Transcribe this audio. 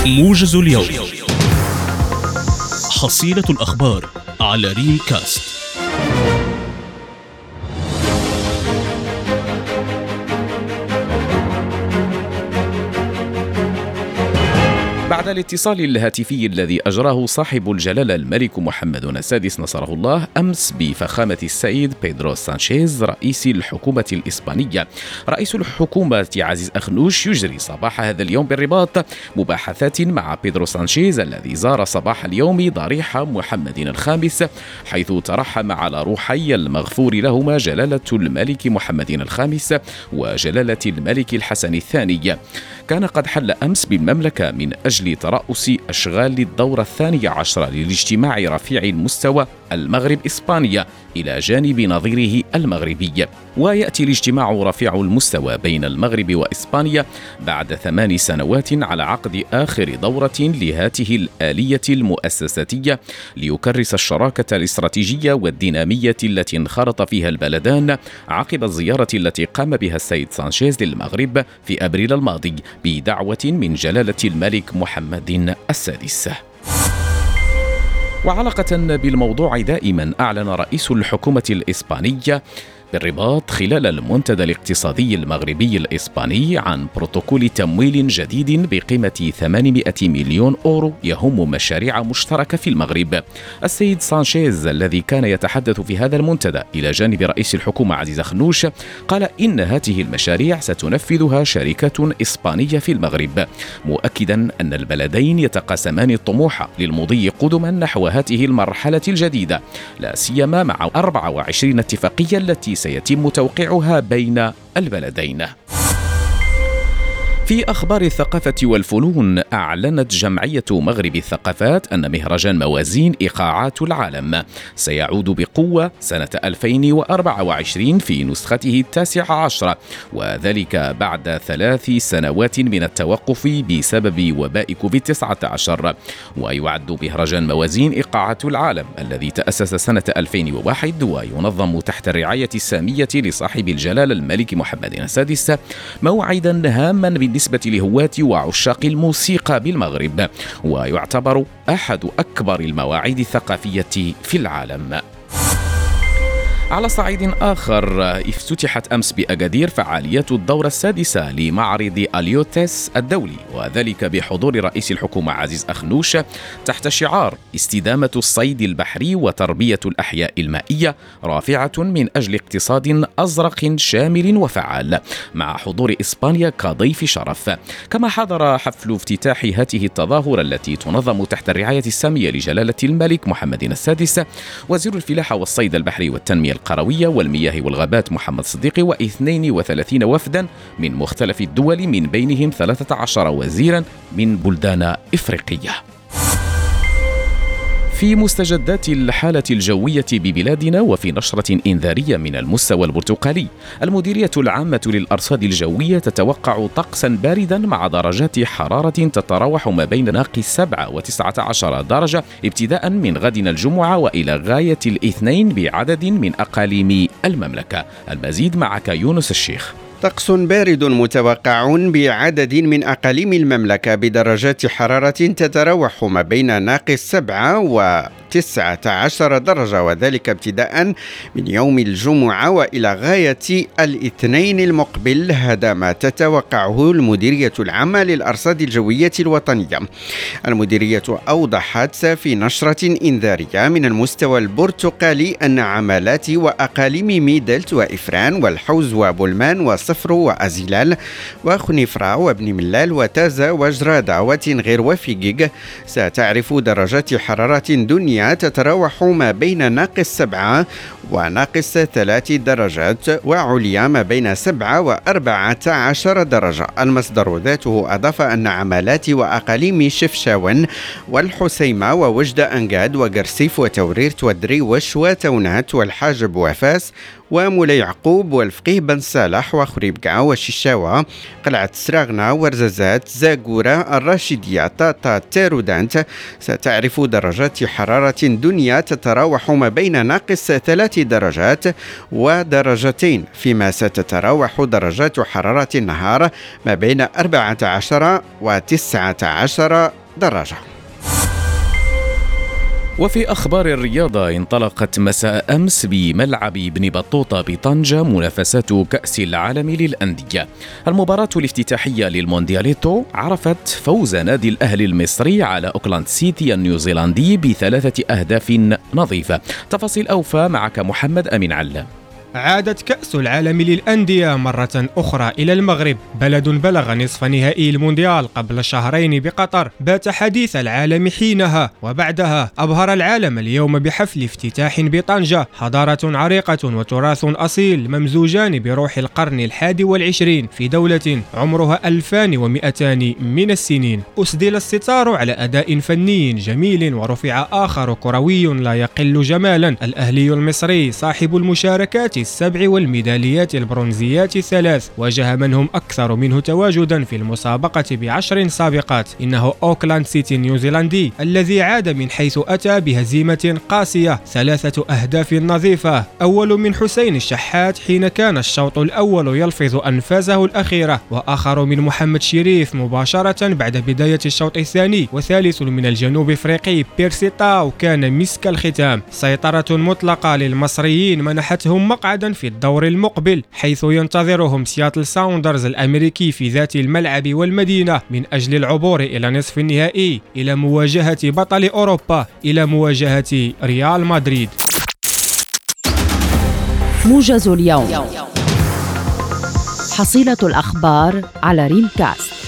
موجز اليوم. حصيلة الأخبار على ريم كاست. بعد الاتصال الهاتفي الذي أجراه صاحب الجلالة الملك محمد السادس نصره الله أمس بفخامة السيد بيدرو سانشيز رئيس الحكومة الإسبانية، رئيس الحكومة عزيز أخنوش يجري صباح هذا اليوم بالرباط مباحثات مع بيدرو سانشيز الذي زار صباح اليوم ضريح محمد الخامس، حيث ترحم على روحي المغفور لهما جلالة الملك محمد الخامس وجلالة الملك الحسن الثاني. كان قد حل أمس بالمملكة من أجل ترأس أشغال الدورة 12 للاجتماع رفيع المستوى المغرب إسبانيا إلى جانب نظيره المغربي. ويأتي الاجتماع رفيع المستوى بين المغرب وإسبانيا بعد 8 سنوات على عقد آخر دورة لهاته الآلية المؤسساتية ليكرس الشراكة الاستراتيجية والدينامية التي انخرط فيها البلدان عقب الزيارة التي قام بها السيد سانشيز للمغرب في أبريل الماضي بدعوة من جلالة الملك محمد السادس. وعلاقة بالموضوع دائما، أعلن رئيس الحكومة الإسبانية بالرباط خلال المنتدى الاقتصادي المغربي الإسباني عن بروتوكول تمويل جديد بقيمة 800 مليون أورو يهم مشاريع مشتركة في المغرب. السيد سانشيز الذي كان يتحدث في هذا المنتدى إلى جانب رئيس الحكومة عزيز أخنوش قال إن هذه المشاريع ستنفذها شركة إسبانية في المغرب، مؤكدا أن البلدين يتقاسمان الطموح للمضي قدما نحو هذه المرحلة الجديدة، لا سيما مع 24 اتفاقية التي سيتم توقيعها بين البلدين. في أخبار الثقافة والفنون، أعلنت جمعية مغرب الثقافات أن مهرجان موازين إيقاعات العالم سيعود بقوة سنة 2024 في نسخته 19، وذلك بعد 3 سنوات من التوقف بسبب وباء كوفيد-19. ويعد مهرجان موازين إيقاعات العالم الذي تأسس سنة 2001 وينظم تحت الرعاية السامية لصاحب الجلالة الملك محمد السادس موعدا هاما بالنسبة لهواة وعشاق الموسيقى بالمغرب، ويعتبر أحد أكبر المواعيد الثقافية في العالم. على صعيد آخر، افتتحت أمس بأكادير فعاليات الدورة 6 لمعرض أليوتس الدولي، وذلك بحضور رئيس الحكومة عزيز أخنوش تحت شعار استدامة الصيد البحري وتربية الأحياء المائية رافعة من أجل اقتصاد أزرق شامل وفعال، مع حضور إسبانيا كضيف شرف. كما حضر حفل افتتاح هذه التظاهرة التي تنظم تحت الرعاية السامية لجلالة الملك محمد السادس وزير الفلاحة والصيد البحري والتنمية القروية والمياه والغابات محمد صديقي، و32 وفدا من مختلف الدول من بينهم 13 وزيرا من بلدان إفريقية. في مستجدات الحالة الجوية ببلادنا وفي نشرة إنذارية من المستوى البرتقالي، المديرية العامة للأرصاد الجوية تتوقع طقسا باردا مع درجات حرارة تتراوح ما بين -7 و19 درجة ابتداء من غدنا الجمعة وإلى غاية الاثنين بعدد من أقاليم المملكة. المزيد معك يونس الشيخ. طقس بارد متوقع بعدد من أقاليم المملكة بدرجات حرارة تتراوح ما بين -7 و19 درجة، وذلك ابتداء من يوم الجمعة وإلى غاية الاثنين المقبل. هذا ما تتوقعه المديرية العامة للأرصاد الجوية الوطنية. المديرية أوضحت في نشرة إنذارية من المستوى البرتقالي أن عمالات وأقاليم ميدلت وإفران والحوز وبولمان وصفر وأزيلال وخنيفرة وابن ملال وتازا وجرادة وتنغير وفيقيق ستعرف درجات حرارة دنيا تتراوح ما بين -7 و-3 درجات، وعليا ما بين 7 و14 درجة. المصدر ذاته أضاف أن عمالات وأقاليم شفشاون والحسيمة ووجد أنقاد وقرسيف وتوريرت ودريوش وتونات والحاجب وفاس ومولاي يعقوب والفقيه بن صالح وخريبكا وشيشاوة قلعة سراغنا ورزازات زاغورة الراشدية طاطا تيرودانت ستعرف درجات حرارة حرارة دنيا تتراوح ما بين ناقص 3 درجات ودرجتين، فيما ستتراوح درجات حرارة النهار ما بين 14 و19 درجة. وفي أخبار الرياضة، انطلقت مساء أمس بملعب بن بطوطة بطنجة منافسات كأس العالم للأندية. المباراة الافتتاحية للموندياليتو عرفت فوز نادي الأهلي المصري على أوكلاند سيتي النيوزيلندي ب3 أهداف نظيفة. تفاصيل أوفى معك محمد أمين علام. عادت كأس العالم للأندية مرة أخرى إلى المغرب، بلد بلغ نصف نهائي المونديال قبل شهرين بقطر، بات حديث العالم حينها وبعدها. أبهر العالم اليوم بحفل افتتاح بطنجة، حضارة عريقة وتراث أصيل ممزوجان بروح القرن 21 في دولة عمرها 2200 من السنين. أسدل الستار على أداء فني جميل ورفع آخر كروي لا يقل جمالا. الأهلي المصري صاحب المشاركات 7 والميداليات البرونزيات 3، واجه من هم أكثر منه تواجدا في المسابقة ب10 سابقات. إنه أوكلاند سيتي النيوزيلندي الذي عاد من حيث أتى بهزيمة قاسية 3 أهداف نظيفة، أول من حسين الشحات حين كان الشوط الأول يلفظ أنفاسه الأخيرة، وآخر من محمد شريف مباشرة بعد بداية الشوط الثاني، وثالث من الجنوب أفريقي بيرسي تاو كان مسك الختام. سيطرة مطلقة للمصريين منحتهم مقعدا في الدور المقبل، حيث ينتظرهم سياتل ساوندرز الأمريكي في ذات الملعب والمدينة من أجل العبور إلى نصف النهائي، إلى مواجهة بطل أوروبا، إلى مواجهة ريال مدريد. موجز اليوم، حصيلة الأخبار على ريم كاست.